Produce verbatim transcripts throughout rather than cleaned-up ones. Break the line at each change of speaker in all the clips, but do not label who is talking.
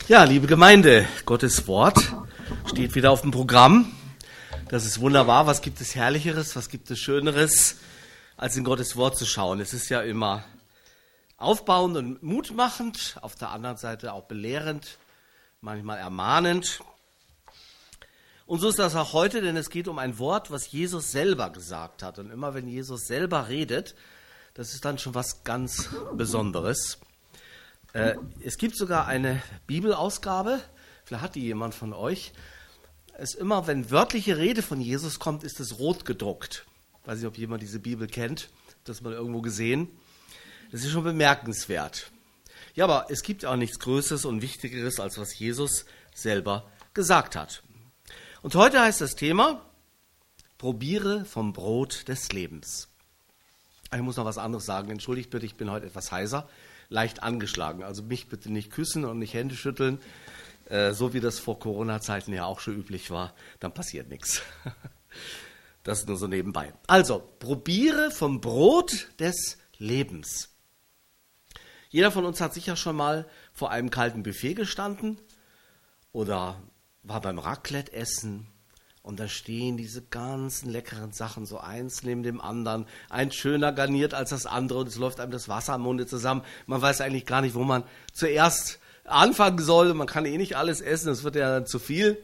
Ja, liebe Gemeinde, Gottes Wort steht wieder auf dem Programm. Das ist wunderbar. Was gibt es Herrlicheres, was gibt es Schöneres, als in Gottes Wort zu schauen? Es ist ja immer aufbauend und mutmachend, auf der anderen Seite auch belehrend, manchmal ermahnend. Und so ist das auch heute, denn es geht um ein Wort, was Jesus selber gesagt hat. Und immer wenn Jesus selber redet, das ist dann schon was ganz Besonderes. Äh, es gibt sogar eine Bibelausgabe, vielleicht hat die jemand von euch. Es immer, wenn wörtliche Rede von Jesus kommt, ist es rot gedruckt. Ich weiß nicht, ob jemand diese Bibel kennt, das mal irgendwo gesehen. Das ist schon bemerkenswert. Ja, aber es gibt auch nichts Größeres und Wichtigeres, als was Jesus selber gesagt hat. Und heute heißt das Thema, probiere vom Brot des Lebens. Ich muss noch was anderes sagen, entschuldigt bitte, ich bin heute etwas heiser, leicht angeschlagen. Also mich bitte nicht küssen und nicht Hände schütteln, äh, so wie das vor Corona-Zeiten ja auch schon üblich war, dann passiert nichts. Das nur so nebenbei. Also, probiere vom Brot des Lebens. Jeder von uns hat sicher schon mal vor einem kalten Buffet gestanden oder war beim Raclette-Essen und da stehen diese ganzen leckeren Sachen so eins neben dem anderen, ein schöner garniert als das andere und es läuft einem das Wasser im Munde zusammen. Man weiß eigentlich gar nicht, wo man zuerst anfangen soll. Man kann eh nicht alles essen, das wird ja dann zu viel.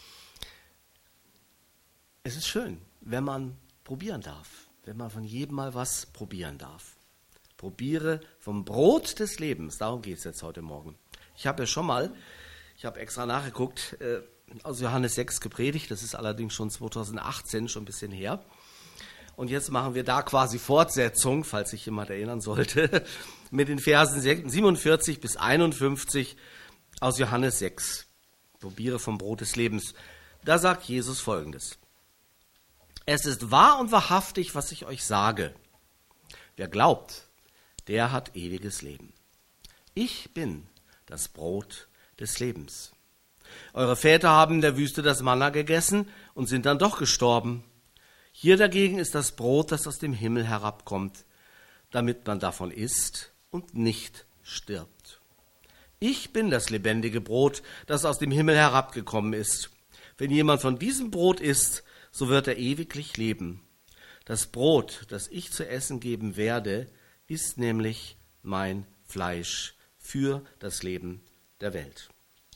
Es ist schön, wenn man probieren darf, wenn man von jedem mal was probieren darf. Probiere vom Brot des Lebens, darum geht es jetzt heute Morgen. Ich habe ja schon mal, ich habe extra nachgeguckt, äh, aus Johannes sechs gepredigt, das ist allerdings schon zweitausendachtzehn, schon ein bisschen her. Und jetzt machen wir da quasi Fortsetzung, falls sich jemand erinnern sollte, mit den Versen siebenundvierzig bis einundfünfzig aus Johannes sechs. Probiere vom Brot des Lebens. Da sagt Jesus Folgendes. Es ist wahr und wahrhaftig, was ich euch sage. Wer glaubt, der hat ewiges Leben. Ich bin das Brot des Lebens. Eure Väter haben in der Wüste das Manna gegessen und sind dann doch gestorben. Hier dagegen ist das Brot, das aus dem Himmel herabkommt, damit man davon isst und nicht stirbt. Ich bin das lebendige Brot, das aus dem Himmel herabgekommen ist. Wenn jemand von diesem Brot isst, so wird er ewiglich leben. Das Brot, das ich zu essen geben werde, ist nämlich mein Fleisch für das Leben der Welt.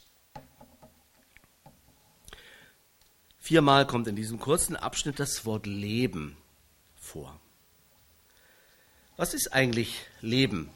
Viermal kommt in diesem kurzen Abschnitt das Wort Leben vor. Was ist eigentlich Leben?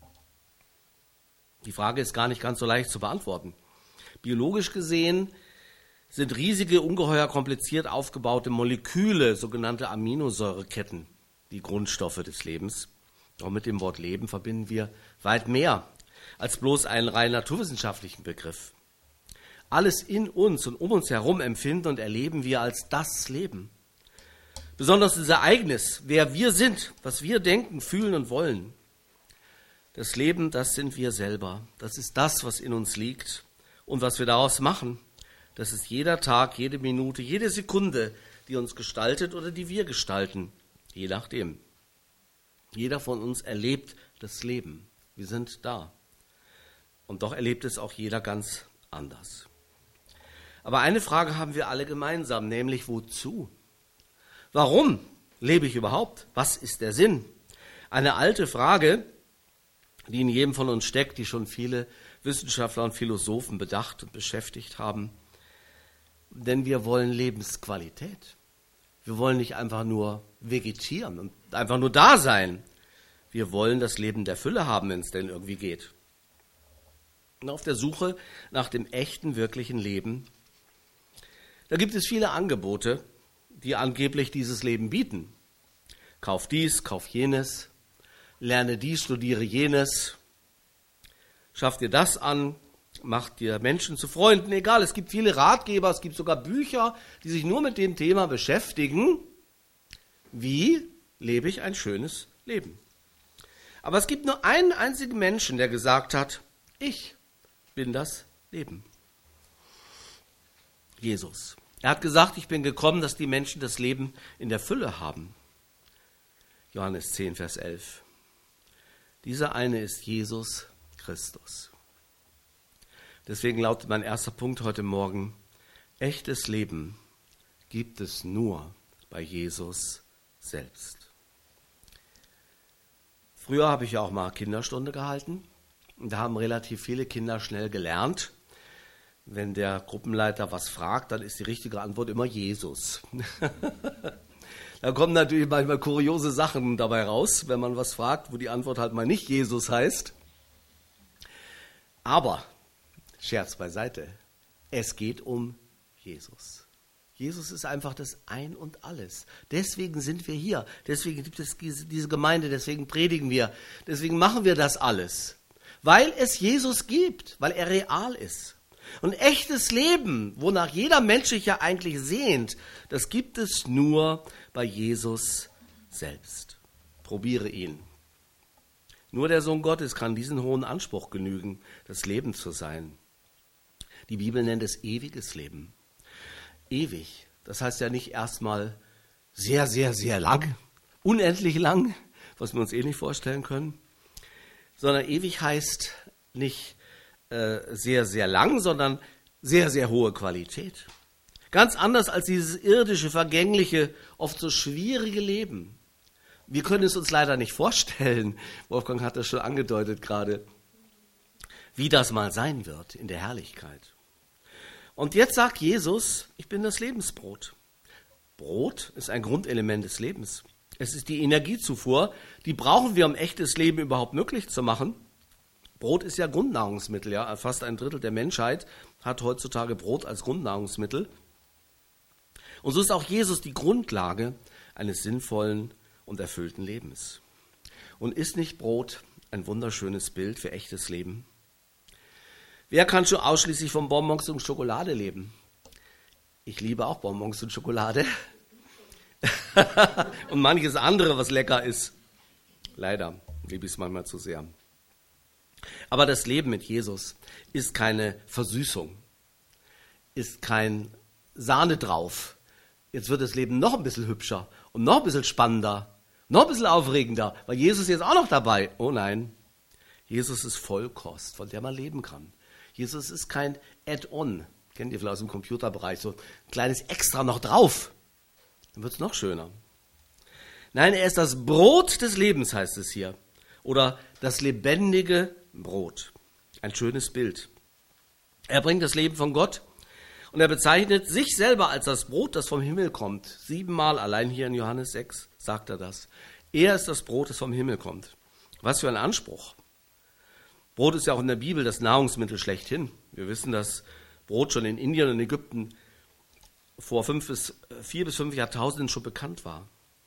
Die Frage ist gar nicht ganz so leicht zu beantworten. Biologisch gesehen sind riesige, ungeheuer kompliziert aufgebaute Moleküle, sogenannte Aminosäureketten, die Grundstoffe des Lebens. Auch mit dem Wort Leben verbinden wir weit mehr als bloß einen rein naturwissenschaftlichen Begriff. Alles in uns und um uns herum empfinden und erleben wir als das Leben. Besonders das Ereignis, wer wir sind, was wir denken, fühlen und wollen. Das Leben, das sind wir selber. Das ist das, was in uns liegt und was wir daraus machen. Das ist jeder Tag, jede Minute, jede Sekunde, die uns gestaltet oder die wir gestalten, je nachdem. Jeder von uns erlebt das Leben. Wir sind da. Und doch erlebt es auch jeder ganz anders. Aber eine Frage haben wir alle gemeinsam, nämlich wozu? Warum lebe ich überhaupt? Was ist der Sinn? Eine alte Frage, die in jedem von uns steckt, die schon viele Wissenschaftler und Philosophen bedacht und beschäftigt haben. Denn wir wollen Lebensqualität. Wir wollen nicht einfach nur vegetieren und einfach nur da sein. Wir wollen das Leben der Fülle haben, wenn es denn irgendwie geht. Und auf der Suche nach dem echten, wirklichen Leben, da gibt es viele Angebote, die angeblich dieses Leben bieten. Kauf dies, kauf jenes, lerne dies, studiere jenes, schaff dir das an, mach dir Menschen zu Freunden, egal, es gibt viele Ratgeber, es gibt sogar Bücher, die sich nur mit dem Thema beschäftigen, wie lebe ich ein schönes Leben. Aber es gibt nur einen einzigen Menschen, der gesagt hat, ich bin das Leben. Jesus. Er hat gesagt, ich bin gekommen, dass die Menschen das Leben in der Fülle haben. Johannes zehn, Vers elf. Dieser eine ist Jesus Christus. Deswegen lautet mein erster Punkt heute Morgen: Echtes Leben gibt es nur bei Jesus selbst. Früher habe ich ja auch mal Kinderstunde gehalten und da haben relativ viele Kinder schnell gelernt, wenn der Gruppenleiter was fragt, dann ist die richtige Antwort immer Jesus. Da kommen natürlich manchmal kuriose Sachen dabei raus, wenn man was fragt, wo die Antwort halt mal nicht Jesus heißt. Aber, Scherz beiseite, es geht um Jesus. Jesus ist einfach das Ein und Alles. Deswegen sind wir hier, deswegen gibt es diese Gemeinde, deswegen predigen wir, deswegen machen wir das alles. Weil es Jesus gibt, weil er real ist. Und echtes Leben, wonach jeder Mensch sich ja eigentlich sehnt, das gibt es nur bei Jesus selbst. Probiere ihn. Nur der Sohn Gottes kann diesen hohen Anspruch genügen, das Leben zu sein. Die Bibel nennt es ewiges Leben. Ewig, das heißt ja nicht erstmal sehr, sehr, sehr lang, unendlich lang, was wir uns eh nicht vorstellen können, sondern ewig heißt nicht sehr, sehr lang, sondern sehr, sehr hohe Qualität. Ganz anders als dieses irdische, vergängliche, oft so schwierige Leben. Wir können es uns leider nicht vorstellen, Wolfgang hat das schon angedeutet gerade, wie das mal sein wird in der Herrlichkeit. Und jetzt sagt Jesus, ich bin das Lebensbrot. Brot ist ein Grundelement des Lebens. Es ist die Energiezufuhr, die brauchen wir, um echtes Leben überhaupt möglich zu machen. Brot ist ja Grundnahrungsmittel, ja. Fast ein Drittel der Menschheit hat heutzutage Brot als Grundnahrungsmittel. Und so ist auch Jesus die Grundlage eines sinnvollen und erfüllten Lebens. Und ist nicht Brot ein wunderschönes Bild für echtes Leben? Wer kann schon ausschließlich von Bonbons und Schokolade leben? Ich liebe auch Bonbons und Schokolade. Und manches andere, was lecker ist. Leider liebe ich es manchmal zu sehr. Aber das Leben mit Jesus ist keine Versüßung, ist kein Sahne drauf. Jetzt wird das Leben noch ein bisschen hübscher und noch ein bisschen spannender, noch ein bisschen aufregender, weil Jesus ist jetzt auch noch dabei. Oh nein, Jesus ist Vollkost, von der man leben kann. Jesus ist kein Add-on, kennt ihr vielleicht aus dem Computerbereich, so ein kleines Extra noch drauf. Dann wird es noch schöner. Nein, er ist das Brot des Lebens, heißt es hier. Oder das lebendige Brot. Ein schönes Bild. Er bringt das Leben von Gott und er bezeichnet sich selber als das Brot, das vom Himmel kommt. Siebenmal, allein hier in Johannes sechs, sagt er das. Er ist das Brot, das vom Himmel kommt. Was für ein Anspruch. Brot ist ja auch in der Bibel das Nahrungsmittel schlechthin. Wir wissen, dass Brot schon in Indien und Ägypten vor fünf bis, vier bis fünf Jahrtausenden schon bekannt war.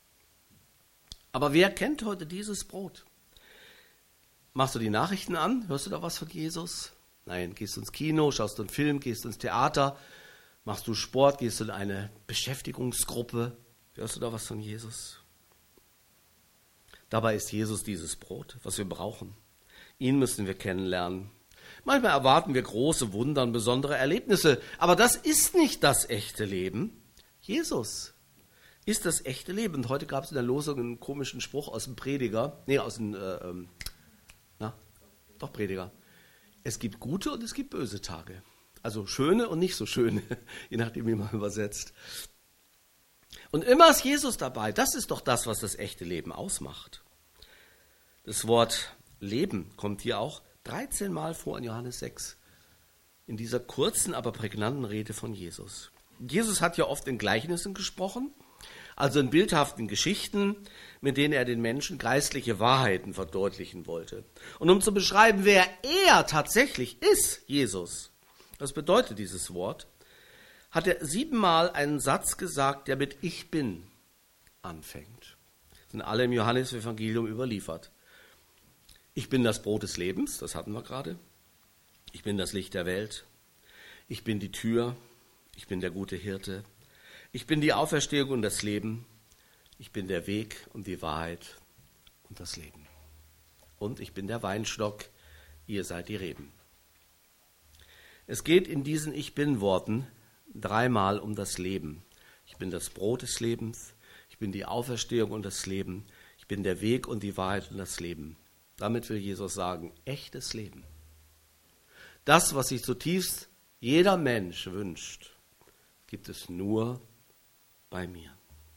Aber wer kennt heute dieses Brot? Machst du die Nachrichten an? Hörst du da was von Jesus? Nein, gehst du ins Kino, schaust du einen Film, gehst du ins Theater, machst du Sport, gehst du in eine Beschäftigungsgruppe, hörst du da was von Jesus? Dabei ist Jesus dieses Brot, was wir brauchen. Ihn müssen wir kennenlernen. Manchmal erwarten wir große Wunder und besondere Erlebnisse, aber das ist nicht das echte Leben. Jesus ist das echte Leben. Und heute gab es in der Losung einen komischen Spruch aus dem Prediger, nee, aus dem, äh, ähm, na, doch Prediger. Es gibt gute und es gibt böse Tage. Also schöne und nicht so schöne, je nachdem, wie man übersetzt. Und immer ist Jesus dabei. Das ist doch das, was das echte Leben ausmacht. Das Wort Leben kommt hier auch dreizehn Mal vor in Johannes sechs. In dieser kurzen, aber prägnanten Rede von Jesus. Jesus hat ja oft in Gleichnissen gesprochen, also in bildhaften Geschichten, mit denen er den Menschen geistliche Wahrheiten verdeutlichen wollte. Und um zu beschreiben, wer er tatsächlich ist, Jesus, was bedeutet dieses Wort, hat er siebenmal einen Satz gesagt, der mit Ich bin anfängt. Das sind alle im Johannesevangelium überliefert. Ich bin das Brot des Lebens, das hatten wir gerade. Ich bin das Licht der Welt. Ich bin die Tür. Ich bin der gute Hirte. Ich bin die Auferstehung und das Leben. Ich bin der Weg und die Wahrheit und das Leben. Und ich bin der Weinstock, ihr seid die Reben. Es geht in diesen Ich-Bin-Worten dreimal um das Leben. Ich bin das Brot des Lebens. Ich bin die Auferstehung und das Leben. Ich bin der Weg und die Wahrheit und das Leben. Damit will Jesus sagen, echtes Leben. Das, was sich zutiefst jeder Mensch wünscht, gibt es nur bei mir.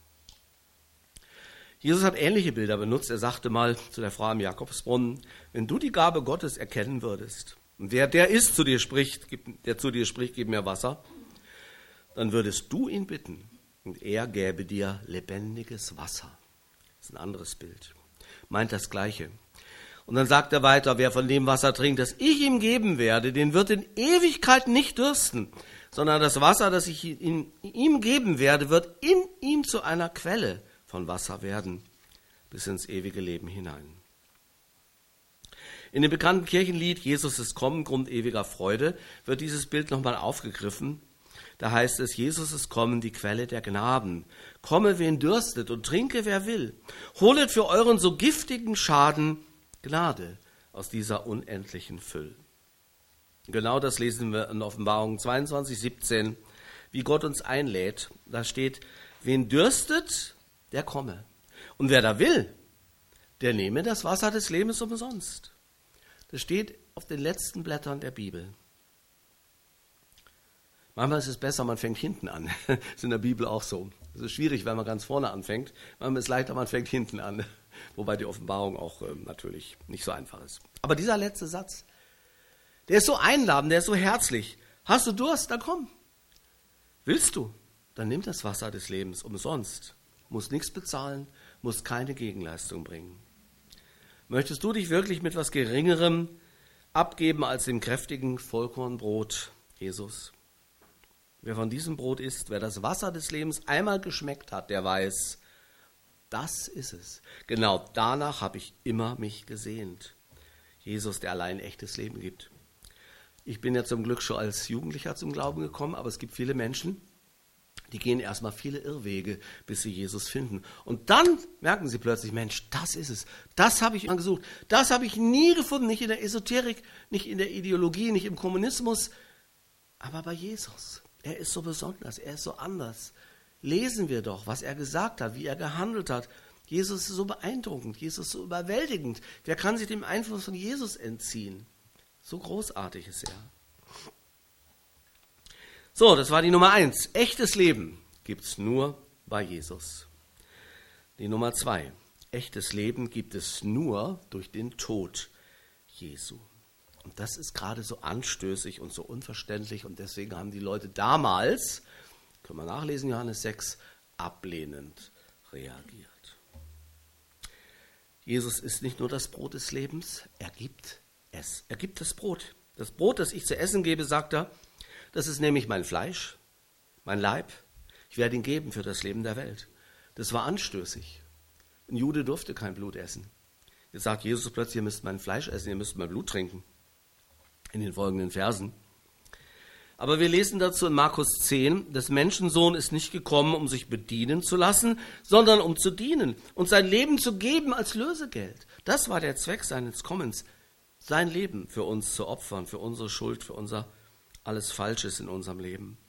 Jesus hat ähnliche Bilder benutzt. Er sagte mal zu der Frau am Jakobsbrunnen, wenn du die Gabe Gottes erkennen würdest, und wer der ist, zu dir spricht, der zu dir spricht, gib mir Wasser, dann würdest du ihn bitten und er gäbe dir lebendiges Wasser. Das ist ein anderes Bild. Meint das Gleiche. Und dann sagt er weiter, wer von dem Wasser trinkt, das ich ihm geben werde, den wird in Ewigkeit nicht dürsten, sondern das Wasser, das ich in ihm geben werde, wird in ihm zu einer Quelle von Wasser werden, bis ins ewige Leben hinein. In dem bekannten Kirchenlied Jesus ist kommen, Grund ewiger Freude, wird dieses Bild nochmal aufgegriffen. Da heißt es, Jesus ist kommen, die Quelle der Gnaden. Komme, wen dürstet und trinke, wer will. Holet für euren so giftigen Schaden Gnade aus dieser unendlichen Fülle. Genau das lesen wir in Offenbarung zweiundzwanzig, siebzehn, wie Gott uns einlädt. Da steht, wen dürstet, der komme. Und wer da will, der nehme das Wasser des Lebens umsonst. Das steht auf den letzten Blättern der Bibel. Manchmal ist es besser, man fängt hinten an. Das ist in der Bibel auch so. Es ist schwierig, wenn man ganz vorne anfängt. Manchmal ist es leichter, man fängt hinten an. Wobei die Offenbarung auch äh, natürlich nicht so einfach ist. Aber dieser letzte Satz, der ist so einladend, der ist so herzlich. Hast du Durst? Dann komm. Willst du? Dann nimm das Wasser des Lebens umsonst. Musst nichts bezahlen, musst keine Gegenleistung bringen. Möchtest du dich wirklich mit was Geringerem abgeben als dem kräftigen Vollkornbrot Jesus? Wer von diesem Brot isst, wer das Wasser des Lebens einmal geschmeckt hat, der weiß, das ist es. Genau danach habe ich immer mich gesehnt. Jesus, der allein echtes Leben gibt. Ich bin ja zum Glück schon als Jugendlicher zum Glauben gekommen, aber es gibt viele Menschen, die gehen erstmal viele Irrwege, bis sie Jesus finden. Und dann merken sie plötzlich, Mensch, das ist es. Das habe ich immer gesucht. Das habe ich nie gefunden, nicht in der Esoterik, nicht in der Ideologie, nicht im Kommunismus, aber bei Jesus. Er ist so besonders, er ist so anders. Lesen wir doch, was er gesagt hat, wie er gehandelt hat. Jesus ist so beeindruckend, Jesus ist so überwältigend. Wer kann sich dem Einfluss von Jesus entziehen? So großartig ist er. So, das war die Nummer eins. Echtes Leben gibt es nur bei Jesus. Die Nummer zwei. Echtes Leben gibt es nur durch den Tod Jesu. Und das ist gerade so anstößig und so unverständlich. Und deswegen haben die Leute damals, können wir nachlesen, Johannes sechs, ablehnend reagiert. Jesus ist nicht nur das Brot des Lebens, er gibt es. Er gibt das Brot. Das Brot, das ich zu essen gebe, sagt er, das ist nämlich mein Fleisch, mein Leib. Ich werde ihn geben für das Leben der Welt. Das war anstößig. Ein Jude durfte kein Blut essen. Jetzt sagt Jesus plötzlich, ihr müsst mein Fleisch essen, ihr müsst mein Blut trinken. In den folgenden Versen. Aber wir lesen dazu in Markus zehn, des Menschensohn ist nicht gekommen, um sich bedienen zu lassen, sondern um zu dienen und sein Leben zu geben als Lösegeld. Das war der Zweck seines Kommens, sein Leben für uns zu opfern, für unsere Schuld, für unser alles Falsches in unserem Leben.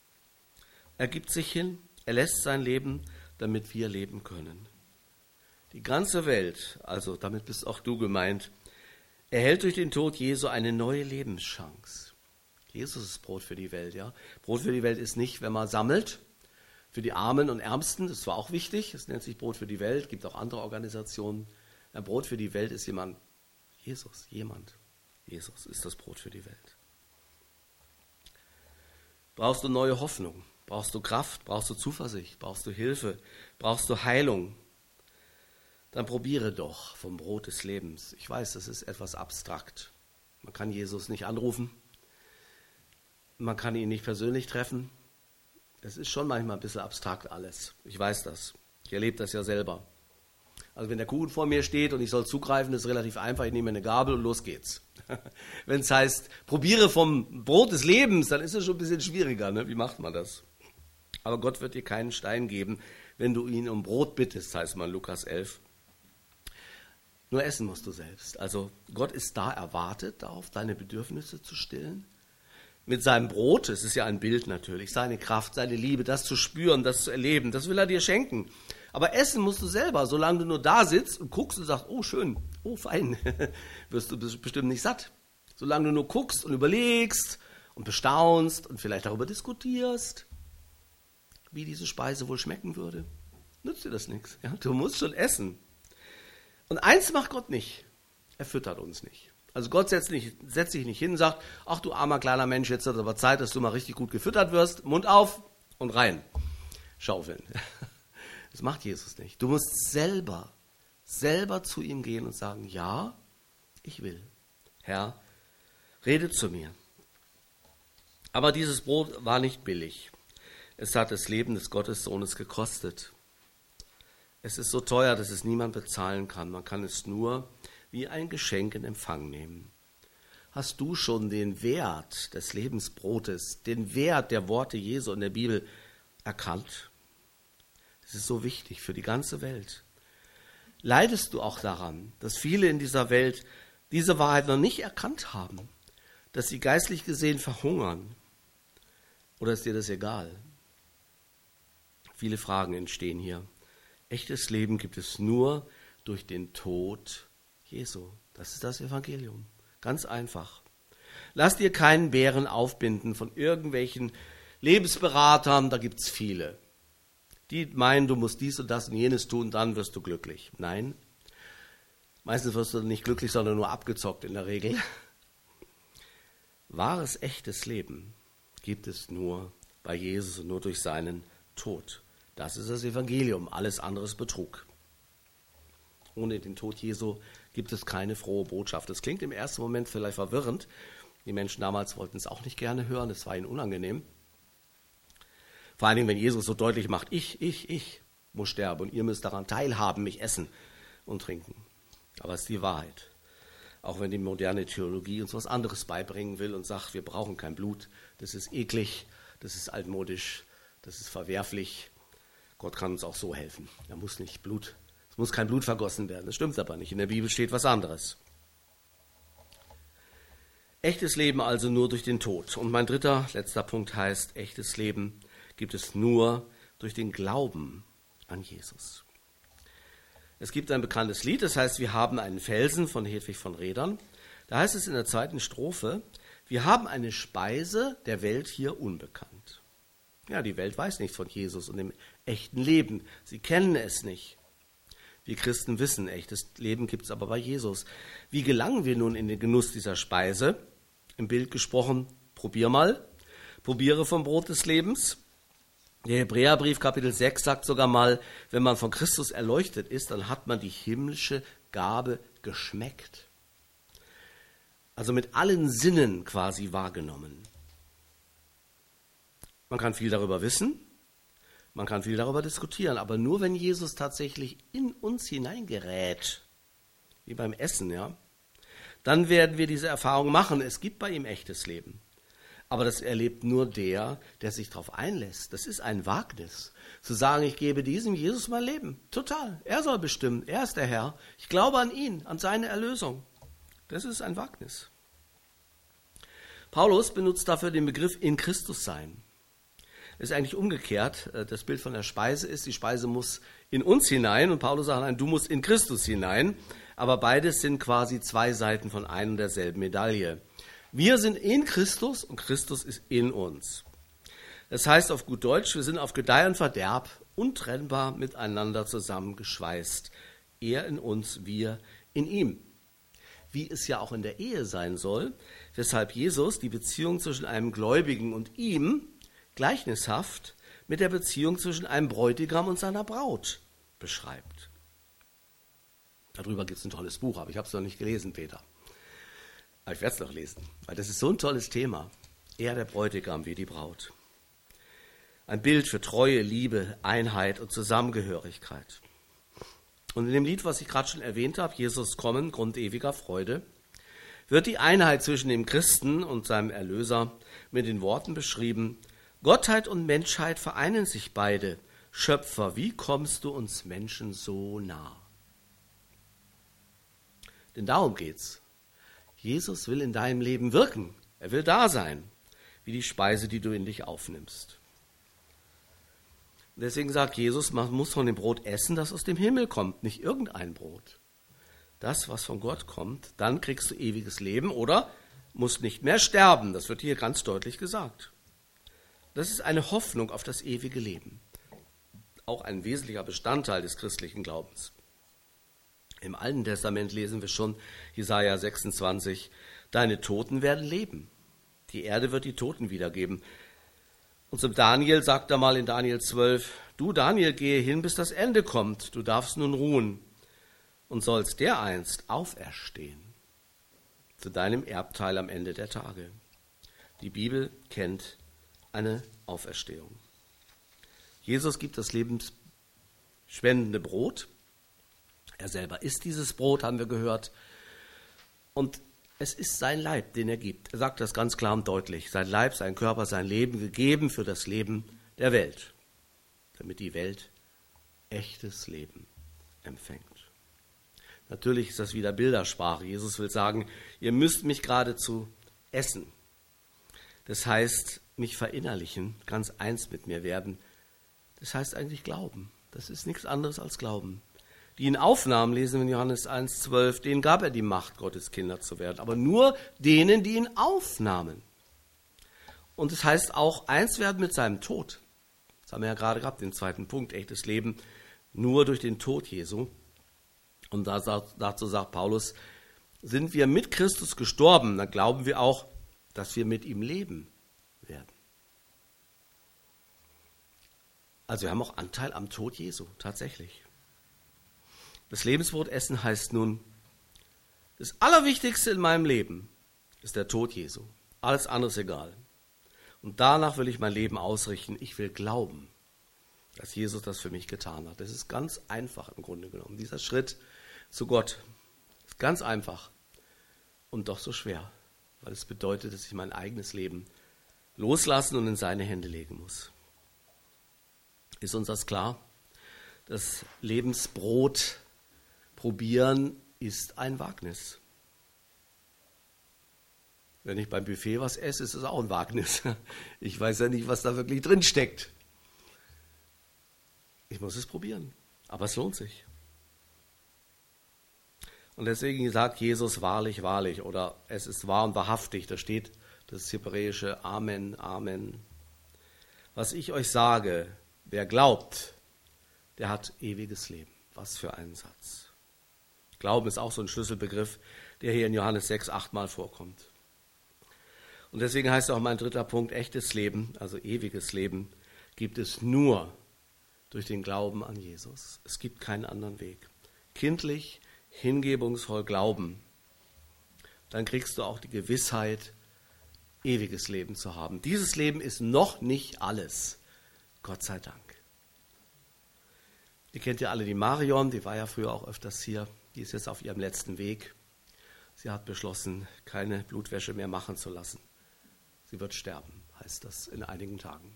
Er gibt sich hin, er lässt sein Leben, damit wir leben können. Die ganze Welt, also damit bist auch du gemeint, erhält durch den Tod Jesu eine neue Lebenschance. Jesus ist Brot für die Welt, ja. Brot für die Welt ist nicht, wenn man sammelt, für die Armen und Ärmsten, das war auch wichtig, es nennt sich Brot für die Welt, gibt auch andere Organisationen. Ein Brot für die Welt ist jemand, Jesus, jemand. Jesus ist das Brot für die Welt. Brauchst du neue Hoffnung? Brauchst du Kraft? Brauchst du Zuversicht? Brauchst du Hilfe? Brauchst du Heilung? Dann probiere doch vom Brot des Lebens. Ich weiß, das ist etwas abstrakt. Man kann Jesus nicht anrufen. Man kann ihn nicht persönlich treffen. Es ist schon manchmal ein bisschen abstrakt alles. Ich weiß das. Ich erlebe das ja selber. Also wenn der Kuchen vor mir steht und ich soll zugreifen, ist es relativ einfach. Ich nehme eine Gabel und los geht's. Wenn es heißt, probiere vom Brot des Lebens, dann ist es schon ein bisschen schwieriger. Ne? Wie macht man das? Aber Gott wird dir keinen Stein geben, wenn du ihn um Brot bittest, heißt man Lukas elf. Nur essen musst du selbst. Also Gott ist da erwartet, darauf deine Bedürfnisse zu stillen. Mit seinem Brot, es ist ja ein Bild natürlich, seine Kraft, seine Liebe, das zu spüren, das zu erleben, das will er dir schenken. Aber essen musst du selber, solange du nur da sitzt und guckst und sagst, oh schön, oh fein, wirst du bestimmt nicht satt. Solange du nur guckst und überlegst und bestaunst und vielleicht darüber diskutierst, wie diese Speise wohl schmecken würde, nützt dir das nichts. Ja? Du musst schon essen. Und eins macht Gott nicht. Er füttert uns nicht. Also Gott setzt, nicht, setzt sich nicht hin und sagt, ach du armer kleiner Mensch, jetzt ist aber Zeit, dass du mal richtig gut gefüttert wirst. Mund auf und rein. Schaufeln. Das macht Jesus nicht. Du musst selber, selber zu ihm gehen und sagen, ja, ich will. Herr, rede zu mir. Aber dieses Brot war nicht billig. Es hat das Leben des Gottessohnes gekostet. Es ist so teuer, dass es niemand bezahlen kann. Man kann es nur wie ein Geschenk in Empfang nehmen. Hast du schon den Wert des Lebensbrotes, den Wert der Worte Jesu in der Bibel erkannt? Das ist so wichtig für die ganze Welt. Leidest du auch daran, dass viele in dieser Welt diese Wahrheit noch nicht erkannt haben, dass sie geistlich gesehen verhungern? Oder ist dir das egal? Viele Fragen entstehen hier. Echtes Leben gibt es nur durch den Tod Jesu. Das ist das Evangelium. Ganz einfach. Lass dir keinen Bären aufbinden von irgendwelchen Lebensberatern, da gibt es viele. Die meinen, du musst dies und das und jenes tun, dann wirst du glücklich. Nein, meistens wirst du nicht glücklich, sondern nur abgezockt in der Regel. Wahres, echtes Leben gibt es nur bei Jesus und nur durch seinen Tod. Das ist das Evangelium, alles andere ist Betrug. Ohne den Tod Jesu gibt es keine frohe Botschaft. Das klingt im ersten Moment vielleicht verwirrend. Die Menschen damals wollten es auch nicht gerne hören, es war ihnen unangenehm. Vor allen Dingen, wenn Jesus so deutlich macht, ich, ich, ich muss sterben und ihr müsst daran teilhaben, mich essen und trinken. Aber es ist die Wahrheit. Auch wenn die moderne Theologie uns was anderes beibringen will und sagt, wir brauchen kein Blut, das ist eklig, das ist altmodisch, das ist verwerflich. Gott kann uns auch so helfen. Er muss nicht Blut, es muss kein Blut vergossen werden. Das stimmt aber nicht. In der Bibel steht was anderes. Echtes Leben also nur durch den Tod. Und mein dritter, letzter Punkt heißt, echtes Leben gibt es nur durch den Glauben an Jesus. Es gibt ein bekanntes Lied, das heißt, wir haben einen Felsen von Hedwig von Rädern. Da heißt es in der zweiten Strophe, wir haben eine Speise der Welt hier unbekannt. Ja, die Welt weiß nichts von Jesus und dem echten Leben. Sie kennen es nicht. Wir Christen wissen, echtes Leben gibt es aber bei Jesus. Wie gelangen wir nun in den Genuss dieser Speise? Im Bild gesprochen, probier mal. Probiere vom Brot des Lebens. Der Hebräerbrief Kapitel sechs sagt sogar mal, wenn man von Christus erleuchtet ist, dann hat man die himmlische Gabe geschmeckt. Also mit allen Sinnen quasi wahrgenommen. Man kann viel darüber wissen, man kann viel darüber diskutieren, aber nur wenn Jesus tatsächlich in uns hineingerät, wie beim Essen, ja, dann werden wir diese Erfahrung machen. Es gibt bei ihm echtes Leben. Aber das erlebt nur der, der sich darauf einlässt. Das ist ein Wagnis, zu sagen, ich gebe diesem Jesus mein Leben. Total. Er soll bestimmen. Er ist der Herr. Ich glaube an ihn, an seine Erlösung. Das ist ein Wagnis. Paulus benutzt dafür den Begriff in Christus sein. Ist eigentlich umgekehrt. Das Bild von der Speise ist, die Speise muss in uns hinein und Paulus sagt, nein, du musst in Christus hinein. Aber beides sind quasi zwei Seiten von einer und derselben Medaille. Wir sind in Christus und Christus ist in uns. Das heißt auf gut Deutsch, wir sind auf Gedeih und Verderb untrennbar miteinander zusammengeschweißt. Er in uns, wir in ihm. Wie es ja auch in der Ehe sein soll, weshalb Jesus die Beziehung zwischen einem Gläubigen und ihm gleichnishaft mit der Beziehung zwischen einem Bräutigam und seiner Braut beschreibt. Darüber gibt es ein tolles Buch, aber ich habe es noch nicht gelesen, Peter. Aber ich werde es noch lesen, weil das ist so ein tolles Thema. Er, der Bräutigam, wie die Braut. Ein Bild für Treue, Liebe, Einheit und Zusammengehörigkeit. Und in dem Lied, was ich gerade schon erwähnt habe, Jesus kommen, Grund ewiger Freude, wird die Einheit zwischen dem Christen und seinem Erlöser mit den Worten beschrieben, Gottheit und Menschheit vereinen sich beide. Schöpfer, wie kommst du uns Menschen so nah? Denn darum geht's. Jesus will in deinem Leben wirken. Er will da sein, wie die Speise, die du in dich aufnimmst. Und deswegen sagt Jesus, man muss von dem Brot essen, das aus dem Himmel kommt, nicht irgendein Brot. Das, was von Gott kommt, dann kriegst du ewiges Leben oder musst nicht mehr sterben. Das wird hier ganz deutlich gesagt. Das ist eine Hoffnung auf das ewige Leben. Auch ein wesentlicher Bestandteil des christlichen Glaubens. Im Alten Testament lesen wir schon, Jesaja sechsundzwanzig, deine Toten werden leben. Die Erde wird die Toten wiedergeben. Und zum Daniel sagt er mal in Daniel zwölf, du Daniel, gehe hin, bis das Ende kommt. Du darfst nun ruhen und sollst dereinst auferstehen zu deinem Erbteil am Ende der Tage. Die Bibel kennt eine Auferstehung. Jesus gibt das lebensspendende Brot. Er selber isst dieses Brot, haben wir gehört. Und es ist sein Leib, den er gibt. Er sagt das ganz klar und deutlich. Sein Leib, sein Körper, sein Leben gegeben für das Leben der Welt, damit die Welt echtes Leben empfängt. Natürlich ist das wieder Bildersprache. Jesus will sagen, ihr müsst mich geradezu essen. Das heißt, mich verinnerlichen, ganz eins mit mir werden. Das heißt eigentlich Glauben. Das ist nichts anderes als Glauben. Die ihn aufnahmen, lesen wir in Johannes eins zwölf, denen gab er die Macht, Gottes Kinder zu werden. Aber nur denen, die ihn aufnahmen. Und es heißt auch, eins werden mit seinem Tod. Das haben wir ja gerade gehabt, den zweiten Punkt, echtes Leben, nur durch den Tod Jesu. Und dazu sagt Paulus, sind wir mit Christus gestorben, dann glauben wir auch, dass wir mit ihm leben werden. Also wir haben auch Anteil am Tod Jesu, tatsächlich. Das Lebensbrot essen heißt nun, das Allerwichtigste in meinem Leben ist der Tod Jesu. Alles andere ist egal. Und danach will ich mein Leben ausrichten. Ich will glauben, dass Jesus das für mich getan hat. Das ist ganz einfach im Grunde genommen. Dieser Schritt zu Gott ist ganz einfach und doch so schwer, weil es bedeutet, dass ich mein eigenes Leben loslassen und in seine Hände legen muss. Ist uns das klar? Das Lebensbrot probieren ist ein Wagnis. Wenn ich beim Buffet was esse, ist es auch ein Wagnis. Ich weiß ja nicht, was da wirklich drin steckt. Ich muss es probieren, aber es lohnt sich. Und deswegen sagt Jesus wahrlich, wahrlich, oder es ist wahr und wahrhaftig. Da steht das hebräische Amen, Amen. Was ich euch sage, wer glaubt, der hat ewiges Leben. Was für ein Satz. Glauben ist auch so ein Schlüsselbegriff, der hier in Johannes sechs achtmal vorkommt. Und deswegen heißt auch mein dritter Punkt, echtes Leben, also ewiges Leben, gibt es nur durch den Glauben an Jesus. Es gibt keinen anderen Weg. Kindlich, hingebungsvoll glauben, dann kriegst du auch die Gewissheit, ewiges Leben zu haben. Dieses Leben ist noch nicht alles, Gott sei Dank. Ihr kennt ja alle die Marion, die war ja früher auch öfters hier. Die ist jetzt auf ihrem letzten Weg. Sie hat beschlossen, keine Blutwäsche mehr machen zu lassen. Sie wird sterben, heißt das in einigen Tagen.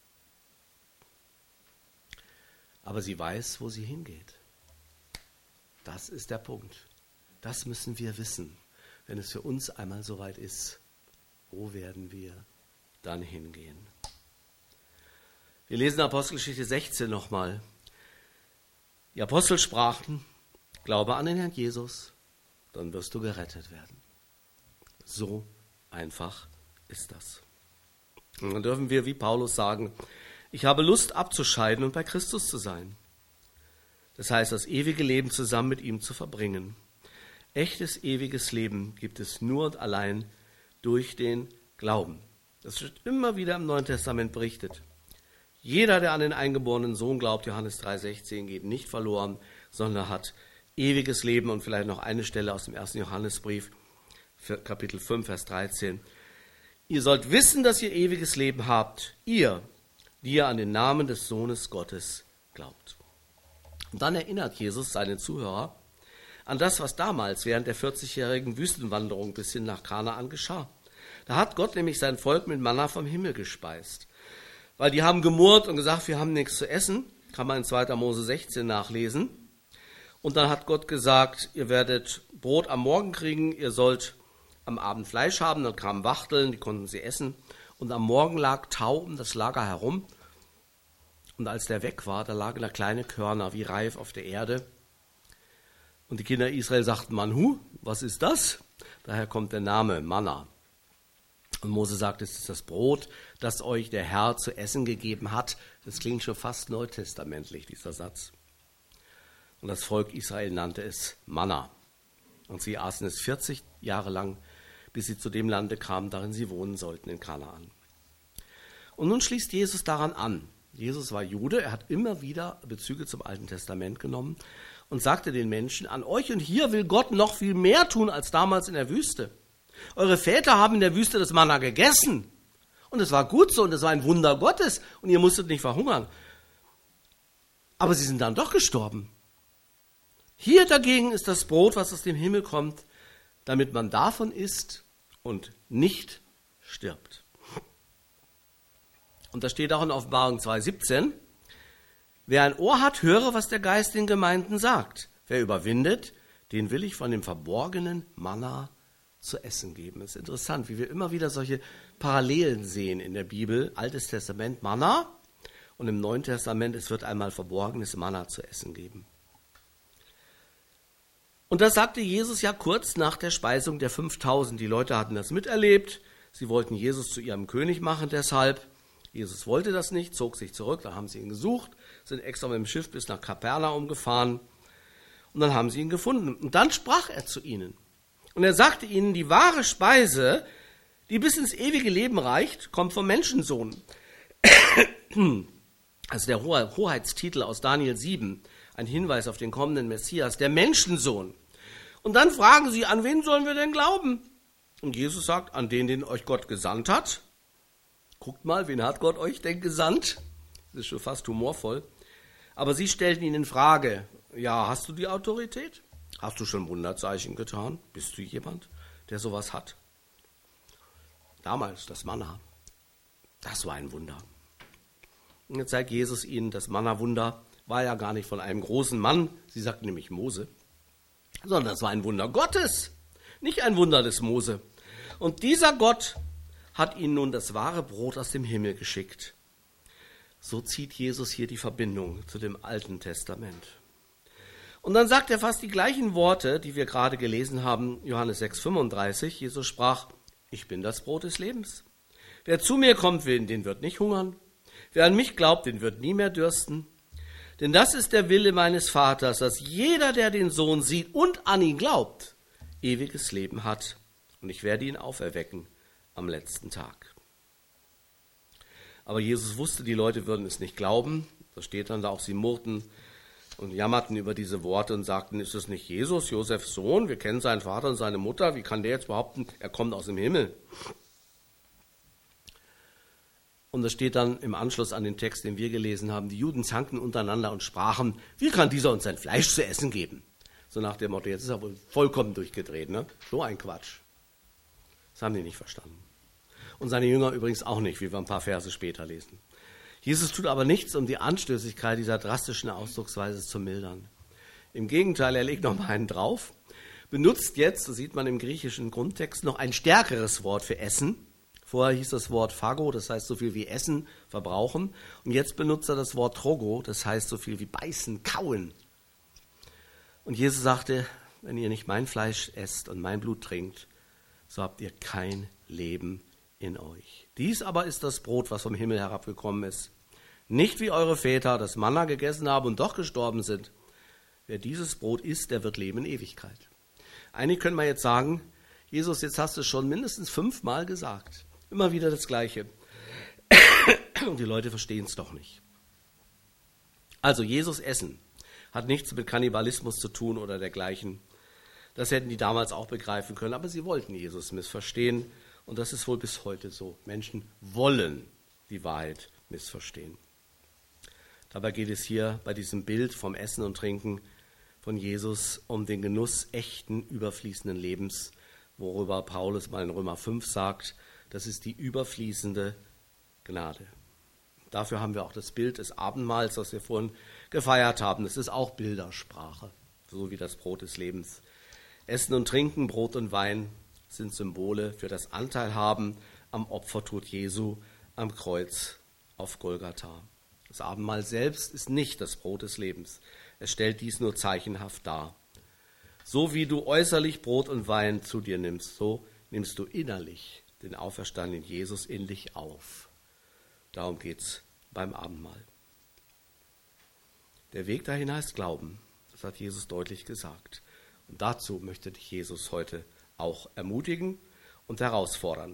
Aber sie weiß, wo sie hingeht. Das ist der Punkt. Das müssen wir wissen, wenn es für uns einmal soweit ist. Wo werden wir dann hingehen? Wir lesen Apostelgeschichte sechzehn nochmal. Die Apostel sprachen, glaube an den Herrn Jesus, dann wirst du gerettet werden. So einfach ist das. Und dann dürfen wir wie Paulus sagen, ich habe Lust abzuscheiden und bei Christus zu sein. Das heißt, das ewige Leben zusammen mit ihm zu verbringen. Echtes, ewiges Leben gibt es nur und allein durch den Glauben. Das wird immer wieder im Neuen Testament berichtet. Jeder, der an den eingeborenen Sohn glaubt, Johannes drei sechzehn, geht nicht verloren, sondern hat ewiges Leben. Und vielleicht noch eine Stelle aus dem ersten Johannesbrief, Kapitel fünf, Vers dreizehn. Ihr sollt wissen, dass ihr ewiges Leben habt, ihr, die ihr an den Namen des Sohnes Gottes glaubt. Und dann erinnert Jesus seine Zuhörer an das, was damals während der vierzigjährigen Wüstenwanderung bis hin nach Kanaan geschah. Da hat Gott nämlich sein Volk mit Manna vom Himmel gespeist. Weil die haben gemurrt und gesagt, wir haben nichts zu essen. Kann man in zweiter Mose sechzehn nachlesen. Und dann hat Gott gesagt, ihr werdet Brot am Morgen kriegen, ihr sollt am Abend Fleisch haben. Dann kamen Wachteln, die konnten sie essen. Und am Morgen lag Tau um das Lager herum. Und als der weg war, da lagen da kleine Körner wie Reif auf der Erde. Und die Kinder Israel sagten, Manhu, was ist das? Daher kommt der Name Manna. Und Mose sagt, es ist das Brot, das euch der Herr zu essen gegeben hat. Das klingt schon fast neutestamentlich, dieser Satz. Und das Volk Israel nannte es Manna. Und sie aßen es vierzig Jahre lang, bis sie zu dem Lande kamen, darin sie wohnen sollten, in Kanaan. Und nun schließt Jesus daran an. Jesus war Jude, er hat immer wieder Bezüge zum Alten Testament genommen und sagte den Menschen, an euch und hier will Gott noch viel mehr tun als damals in der Wüste. Eure Väter haben in der Wüste das Manna gegessen und es war gut so und es war ein Wunder Gottes und ihr musstet nicht verhungern. Aber sie sind dann doch gestorben. Hier dagegen ist das Brot, was aus dem Himmel kommt, damit man davon isst und nicht stirbt. Und da steht auch in Offenbarung zwei siebzehn, wer ein Ohr hat, höre, was der Geist den Gemeinden sagt. Wer überwindet, den will ich von dem verborgenen Manna zu essen geben. Es ist interessant, wie wir immer wieder solche Parallelen sehen in der Bibel. Altes Testament Manna und im Neuen Testament, es wird einmal verborgenes Manna zu essen geben. Und das sagte Jesus ja kurz nach der Speisung der fünftausend. Die Leute hatten das miterlebt. Sie wollten Jesus zu ihrem König machen deshalb. Jesus wollte das nicht, zog sich zurück. Da haben sie ihn gesucht, sind extra mit dem Schiff bis nach Kapernaum gefahren. Und dann haben sie ihn gefunden. Und dann sprach er zu ihnen. Und er sagte ihnen, die wahre Speise, die bis ins ewige Leben reicht, kommt vom Menschensohn. Also der Hoheitstitel aus Daniel sieben, ein Hinweis auf den kommenden Messias, der Menschensohn. Und dann fragen sie, an wen sollen wir denn glauben? Und Jesus sagt, an den, den euch Gott gesandt hat. Guckt mal, wen hat Gott euch denn gesandt? Das ist schon fast humorvoll. Aber sie stellten ihn in Frage, ja, hast du die Autorität? Hast du schon Wunderzeichen getan? Bist du jemand, der sowas hat? Damals, das Manna, das war ein Wunder. Und jetzt zeigt Jesus ihnen, das Manna-Wunder war ja gar nicht von einem großen Mann, sie sagten nämlich Mose, sondern das war ein Wunder Gottes, nicht ein Wunder des Mose. Und dieser Gott hat ihnen nun das wahre Brot aus dem Himmel geschickt. So zieht Jesus hier die Verbindung zu dem Alten Testament. Und dann sagt er fast die gleichen Worte, die wir gerade gelesen haben, Johannes sechs fünfunddreißig. Jesus sprach, ich bin das Brot des Lebens. Wer zu mir kommt, den wird nicht hungern. Wer an mich glaubt, den wird nie mehr dürsten. Denn das ist der Wille meines Vaters, dass jeder, der den Sohn sieht und an ihn glaubt, ewiges Leben hat. Und ich werde ihn auferwecken am letzten Tag. Aber Jesus wusste, die Leute würden es nicht glauben. Da steht dann da auch, sie murrten und jammerten über diese Worte und sagten, ist es nicht Jesus, Josefs Sohn? Wir kennen seinen Vater und seine Mutter. Wie kann der jetzt behaupten, er kommt aus dem Himmel? Und das steht dann im Anschluss an den Text, den wir gelesen haben. Die Juden zankten untereinander und sprachen, wie kann dieser uns sein Fleisch zu essen geben? So nach dem Motto, jetzt ist er wohl vollkommen durchgedreht, ne? So ein Quatsch. Das haben die nicht verstanden. Und seine Jünger übrigens auch nicht, wie wir ein paar Verse später lesen. Jesus tut aber nichts, um die Anstößigkeit dieser drastischen Ausdrucksweise zu mildern. Im Gegenteil, er legt noch mal einen drauf, benutzt jetzt, das sieht man im griechischen Grundtext, noch ein stärkeres Wort für Essen. Vorher hieß das Wort phago, das heißt so viel wie Essen, verbrauchen. Und jetzt benutzt er das Wort trogo, das heißt so viel wie beißen, kauen. Und Jesus sagte, wenn ihr nicht mein Fleisch esst und mein Blut trinkt, so habt ihr kein Leben in euch. Dies aber ist das Brot, was vom Himmel herabgekommen ist. Nicht wie eure Väter das Manna gegessen haben und doch gestorben sind. Wer dieses Brot isst, der wird leben in Ewigkeit. Eigentlich können wir jetzt sagen, Jesus, jetzt hast du es schon mindestens fünfmal gesagt. Immer wieder das Gleiche. Und die Leute verstehen es doch nicht. Also Jesus essen hat nichts mit Kannibalismus zu tun oder dergleichen. Das hätten die damals auch begreifen können, aber sie wollten Jesus missverstehen. Und das ist wohl bis heute so. Menschen wollen die Wahrheit missverstehen. Dabei geht es hier bei diesem Bild vom Essen und Trinken von Jesus um den Genuss echten, überfließenden Lebens, worüber Paulus mal in Römer fünf sagt, das ist die überfließende Gnade. Dafür haben wir auch das Bild des Abendmahls, das wir vorhin gefeiert haben. Das ist auch Bildersprache, so wie das Brot des Lebens. Essen und Trinken, Brot und Wein sind Symbole für das Anteilhaben am Opfertod Jesu am Kreuz auf Golgatha. Das Abendmahl selbst ist nicht das Brot des Lebens. Es stellt dies nur zeichenhaft dar. So wie du äußerlich Brot und Wein zu dir nimmst, so nimmst du innerlich den auferstandenen Jesus in dich auf. Darum geht es beim Abendmahl. Der Weg dahin heißt Glauben. Das hat Jesus deutlich gesagt. Und dazu möchte dich Jesus heute auch ermutigen und herausfordern.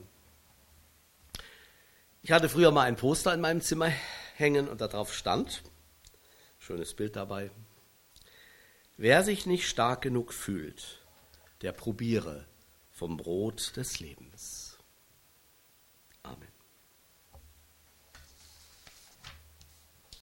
Ich hatte früher mal ein Poster in meinem Zimmer hängen und darauf stand, schönes Bild dabei, wer sich nicht stark genug fühlt, der probiere vom Brot des Lebens. Amen.